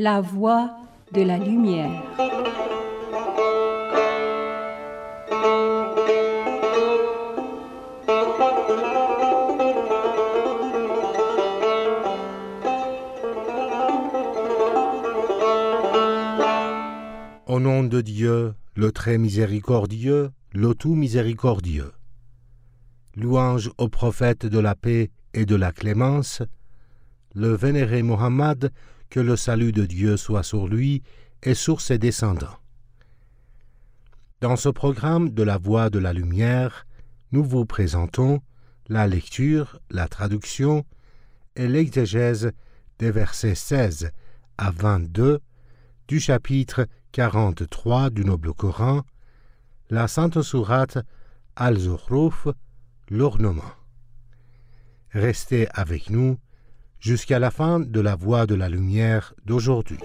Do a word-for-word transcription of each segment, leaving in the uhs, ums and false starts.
la voie de la lumière. Au nom de Dieu, le très miséricordieux, le tout miséricordieux. Louange au prophète de la paix et de la clémence, le vénéré Mohammed, que le salut de Dieu soit sur lui et sur ses descendants. Dans ce programme de la Voie de la Lumière, nous vous présentons la lecture, la traduction et l'exégèse des versets seize à vingt-deux du chapitre quarante-trois du Noble Coran, la Sainte Sourate Al-Zukhruf, l'ornement. Restez avec nous jusqu'à la fin de la Voie de la Lumière d'aujourd'hui.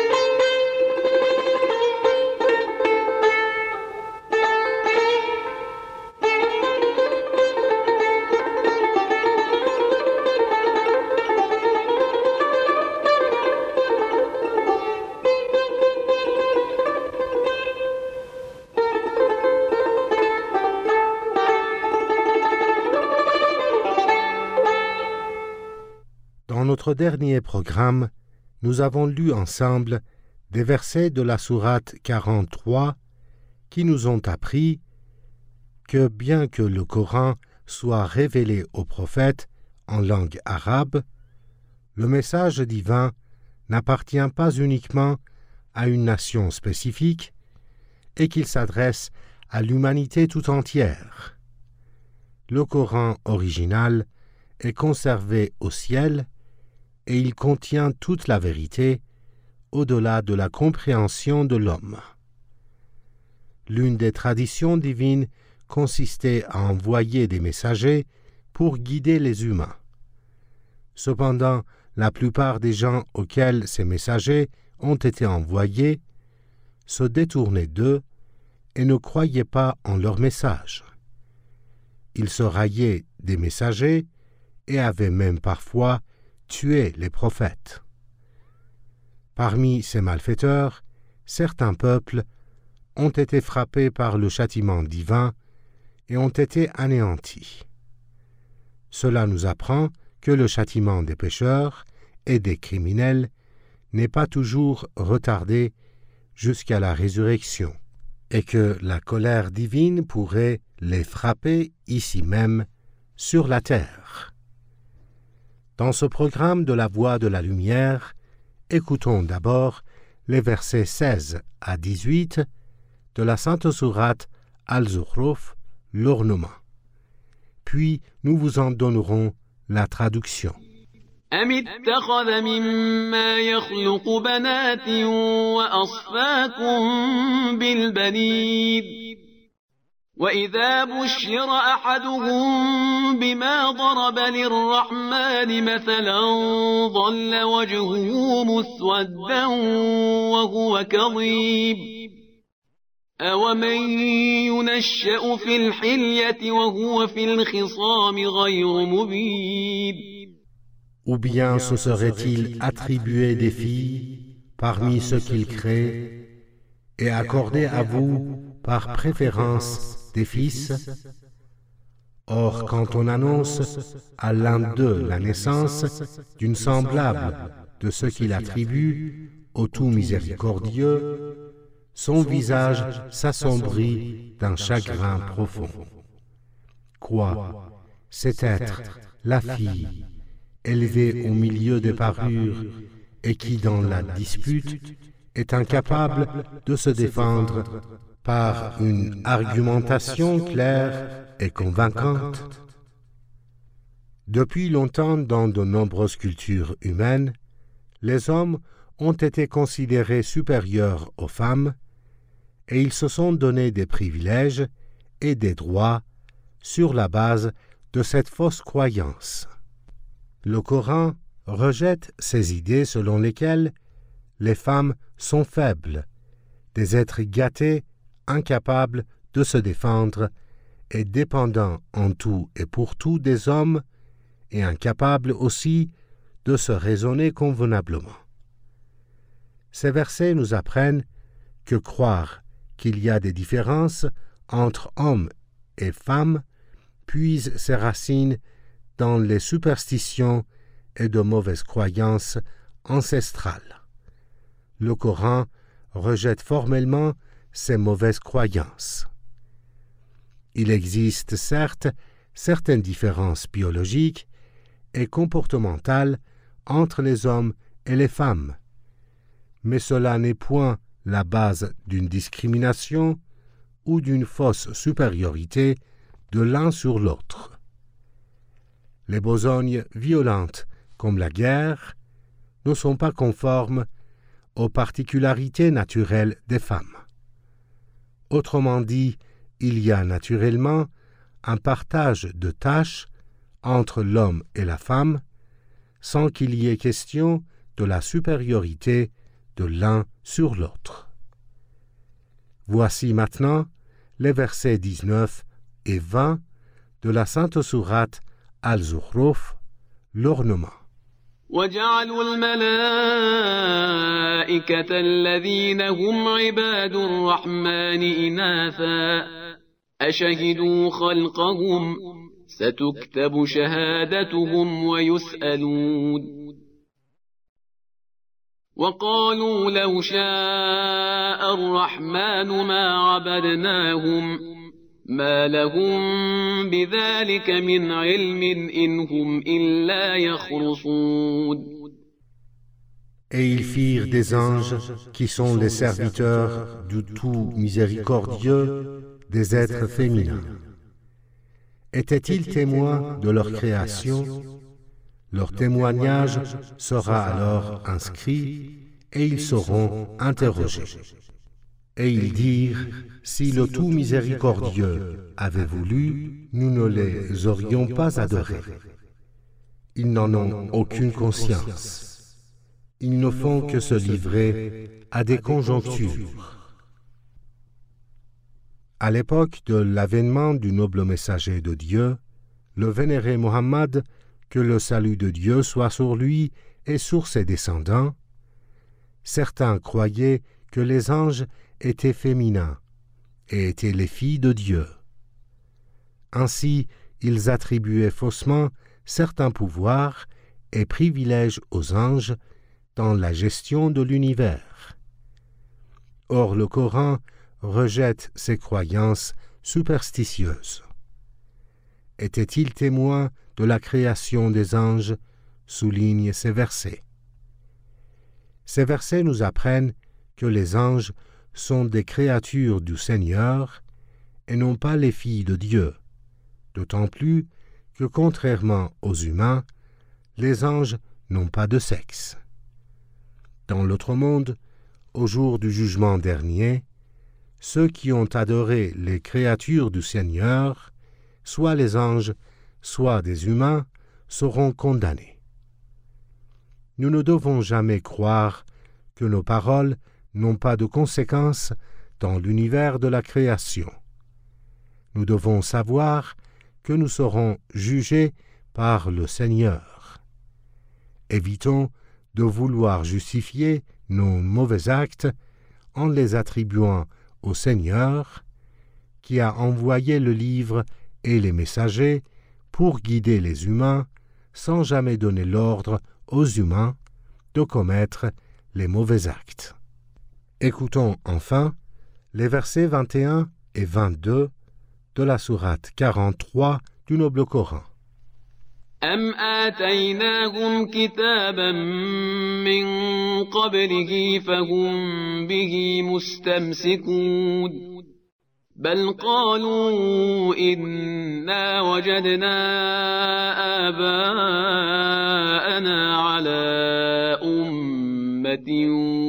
Dans notre dernier programme, nous avons lu ensemble des versets de la sourate quarante-trois qui nous ont appris que bien que le Coran soit révélé au prophète en langue arabe, le message divin n'appartient pas uniquement à une nation spécifique et qu'il s'adresse à l'humanité tout entière. Le Coran original est conservé au ciel et il contient toute la vérité au-delà de la compréhension de l'homme. L'une des traditions divines consistait à envoyer des messagers pour guider les humains. Cependant, la plupart des gens auxquels ces messagers ont été envoyés se détournaient d'eux et ne croyaient pas en leur message. Ils se raillaient des messagers et avaient même parfois tué les prophètes. Parmi ces malfaiteurs, certains peuples ont été frappés par le châtiment divin et ont été anéantis. Cela nous apprend que le châtiment des pécheurs et des criminels n'est pas toujours retardé jusqu'à la résurrection, et que la colère divine pourrait les frapper ici même sur la terre. Dans ce programme de la Voie de la Lumière, écoutons d'abord les versets seize à dix-huit de la Sainte Sourate Al-Zukhruf, l'ornement. Puis nous vous en donnerons la traduction. أم اتخذ مما يخلق بنات وأصفاكم بالبنين وإذا بشر أحدهم بما ضرب للرحمن مثلا ظل وجهه مسودا وهو كظيم أومن ينشأ في الحلية وهو في الخصام غير مبين. Ou bien se serait-il attribué des filles parmi ceux qu'il crée et accordé à vous par préférence des fils? Or, quand on annonce à l'un d'eux la naissance d'une semblable de ce qu'il attribue au tout miséricordieux, son visage s'assombrit d'un chagrin profond. Quoi? Cet être, la fille, élevée au milieu des parures et qui, dans la dispute, est incapable de se défendre par une argumentation claire et convaincante. Depuis longtemps, dans de nombreuses cultures humaines, les hommes ont été considérés supérieurs aux femmes et ils se sont donné des privilèges et des droits sur la base de cette fausse croyance. Le Coran rejette ces idées selon lesquelles les femmes sont faibles, des êtres gâtés, incapables de se défendre et dépendants en tout et pour tout des hommes et incapables aussi de se raisonner convenablement. Ces versets nous apprennent que croire qu'il y a des différences entre hommes et femmes puise ses racines dans les superstitions et de mauvaises croyances ancestrales. Le Coran rejette formellement ces mauvaises croyances. Il existe certes certaines différences biologiques et comportementales entre les hommes et les femmes, mais cela n'est point la base d'une discrimination ou d'une fausse supériorité de l'un sur l'autre. Les besognes violentes, comme la guerre, ne sont pas conformes aux particularités naturelles des femmes. Autrement dit, il y a naturellement un partage de tâches entre l'homme et la femme, sans qu'il y ait question de la supériorité de l'un sur l'autre. Voici maintenant les versets dix-neuf et vingt de la sainte sourate Al-Zukhruf, l'ornement. وجعلوا الملائكة الذين هم عباد الرحمن إناثا أشهدوا خلقهم ستكتب شهادتهم ويسألون وقالوا لو شاء الرحمن ما عبدناهم ما لهم بذلك من علم إن هم إلا يخرصون. Et ils firent des anges qui sont les serviteurs du tout miséricordieux des êtres féminins. Étaient-ils témoins de leur création? Leur témoignage sera alors inscrit et ils seront interrogés. Et ils dirent, si le tout miséricordieux avait voulu, nous ne les aurions pas adorés. Ils n'en ont aucune conscience. Ils ne font que se livrer à des conjonctures. À l'époque de l'avènement du noble messager de Dieu, le vénéré Mohammed, que le salut de Dieu soit sur lui et sur ses descendants, certains croyaient que les anges étaient féminins et étaient les filles de Dieu. Ainsi, ils attribuaient faussement certains pouvoirs et privilèges aux anges dans la gestion de l'univers. Or, le Coran rejette ces croyances superstitieuses. Étaient-ils témoins de la création des anges? Souligne ces versets. Ces versets nous apprennent que les anges sont des créatures du Seigneur et non pas les filles de Dieu, d'autant plus que, contrairement aux humains, les anges n'ont pas de sexe. Dans l'autre monde, au jour du jugement dernier, ceux qui ont adoré les créatures du Seigneur, soit les anges, soit des humains, seront condamnés. Nous ne devons jamais croire que nos paroles n'ont pas de conséquences dans l'univers de la création. Nous devons savoir que nous serons jugés par le Seigneur. Évitons de vouloir justifier nos mauvais actes en les attribuant au Seigneur, qui a envoyé le livre et les messagers pour guider les humains sans jamais donner l'ordre aux humains de commettre les mauvais actes. Écoutons enfin les versets vingt et un et vingt-deux de la sourate quarante-trois du noble Coran. أم آتيناهم كتابا من قبله فهم به مستمسكون بل قالوا إنا وجدنا آباءنا على أمة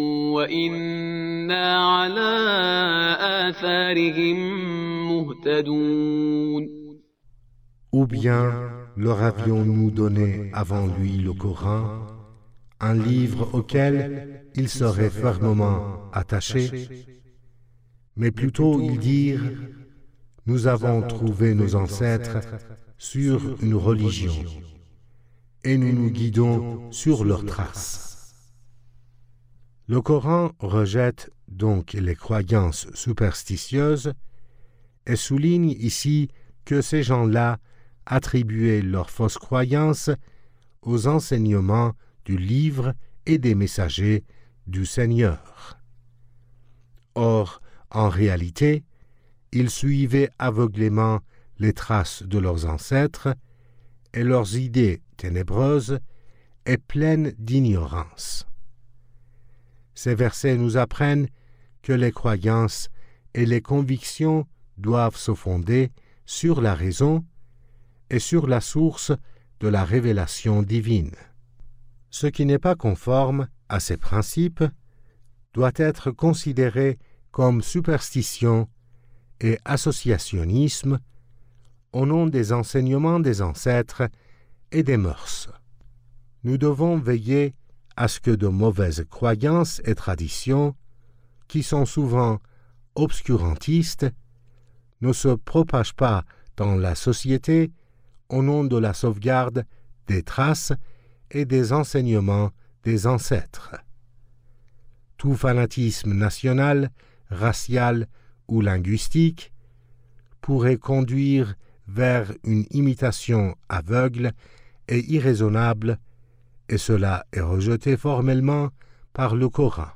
وإنا على آثارهم مهتدون. Ou bien leur avions-nous donné avant lui le Coran, un livre auquel ils seraient fermement attachés, mais plutôt ils dirent, nous avons trouvé nos ancêtres sur une religion, et nous nous guidons sur leurs traces. Le Coran rejette donc les croyances superstitieuses et souligne ici que ces gens-là attribuaient leurs fausses croyances aux enseignements du livre et des messagers du Seigneur. Or, en réalité, ils suivaient aveuglément les traces de leurs ancêtres et leurs idées ténébreuses et pleines d'ignorance. Ces versets nous apprennent que les croyances et les convictions doivent se fonder sur la raison et sur la source de la révélation divine. Ce qui n'est pas conforme à ces principes doit être considéré comme superstition et associationnisme au nom des enseignements des ancêtres et des mœurs. Nous devons veiller à ce que de mauvaises croyances et traditions, qui sont souvent obscurantistes, ne se propagent pas dans la société au nom de la sauvegarde des traces et des enseignements des ancêtres. Tout fanatisme national, racial ou linguistique pourrait conduire vers une imitation aveugle et irraisonnable, et cela est rejeté formellement par le Coran.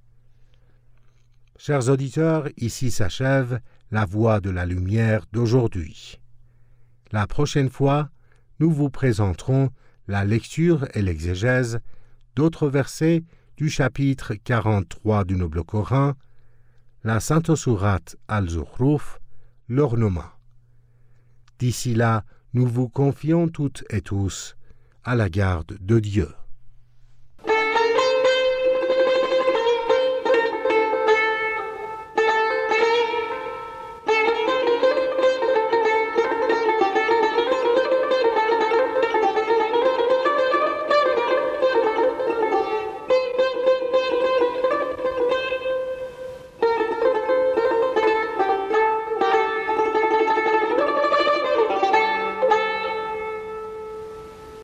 Chers auditeurs, ici s'achève la Voix de la Lumière d'aujourd'hui. La prochaine fois, nous vous présenterons la lecture et l'exégèse d'autres versets du chapitre quarante-trois du Noble Coran, la Sainte Sourate Al-Zukhruf, l'ornement. D'ici là, nous vous confions toutes et tous à la garde de Dieu.